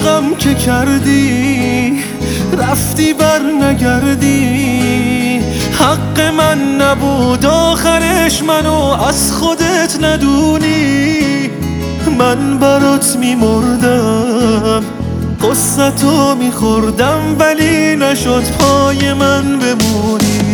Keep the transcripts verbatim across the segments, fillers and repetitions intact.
عاشقم که کردی رفتی بر نگردی، حق من نبود آخرش منو از خودت ندونی. من برات میمردم قصتو میخوردم ولی نشد پای من بمونی.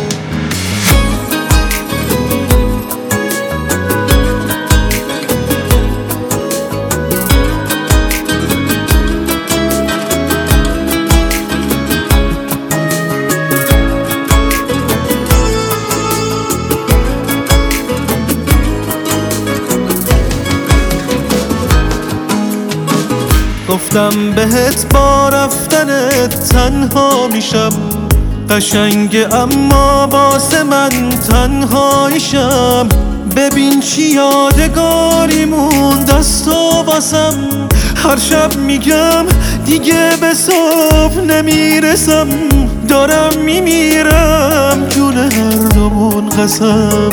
گفتم بهت با رفتنت تنها میشم، قشنگه اما واسه من تنهایشم. ببین چی یادگاری موند از تو واسم، هر شب میگم دیگه به صبح نمیرسم. دارم میمیرم جون هر دومون قسم.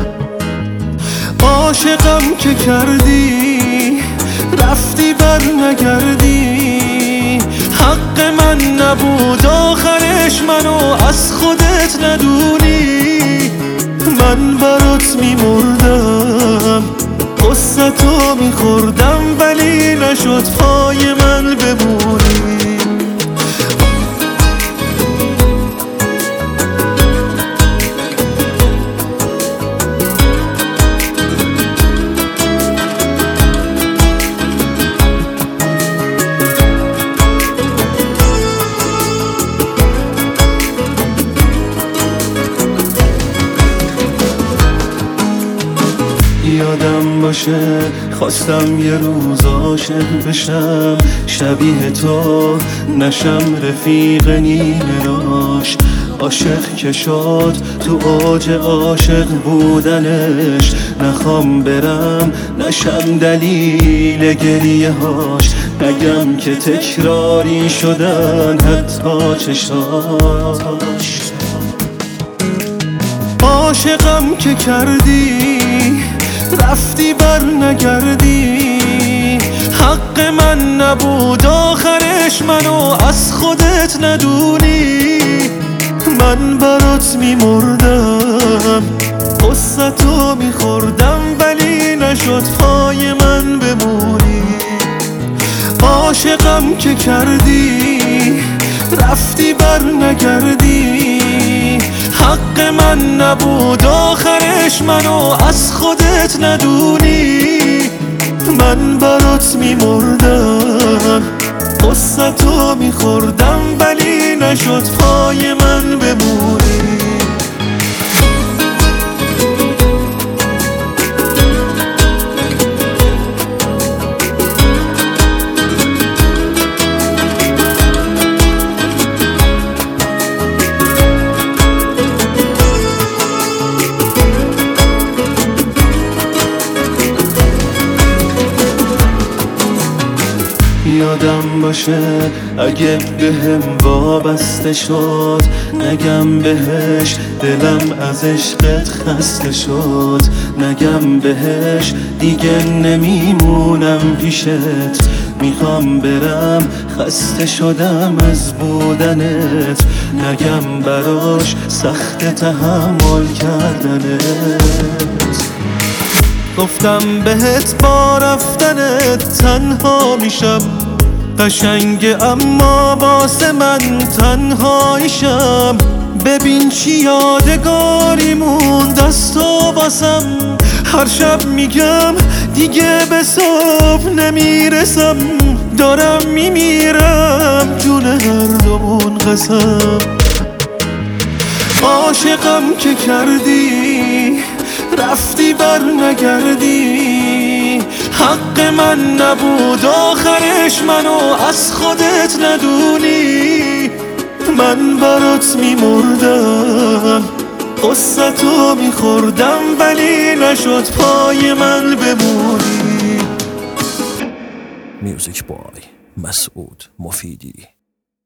عاشقم که کردی رفتی بر نگردی، حق من نبود آخرش منو از خودت ندونی. من برات میمردم قصتو میخوردم ولی نشد پای من بمونی. یادم باشه خواستم یه روز عاشق بشم، شبیه تو نشم رفیق نیمه راش. عاشق که شد تو اوج عاشق بودنش، نخوام برم نشم دلیل گریه هاش. نگم که تکراری شدن حتی چشاش. عاشقم که کردی رفتی بر نگردی، حق من نبود آخرش منو از خودت ندونی. من برات میمردم قصتو میخوردم ولی نشد پای من بمونی. عاشقم که کردی رفتی بر نگردی، حق من نبود آخرش منو از خودت ندونی. من برات میمردم قصتو میخوردم ولی نشد پای من بمونی. یادم باشه اگه بهم وابسته شد، نگم بهش دلم از عشقت خسته شد. نگم بهش دیگه نمیمونم پیشت، میخوام برم خسته شدم از بودنت. نگم براش سخت تحمل کردنت. گفتم بهت با رفتنت تنها میشم، قشنگه اما واسه من تنهایشم. ببین چی یادگاری موند از تو واسم، هر شب میگم دیگه به صبح نمیرسم. دارم میمیرم جون هر دومون قسم. عاشقم که کردی رفتی بر نگردی، حق من نبود آخرش منو از خودت ندونی. من برات میمردم قصتو میخوردم ولی نشد پای من بمونی. میوزیک بای مسعود مفیدی.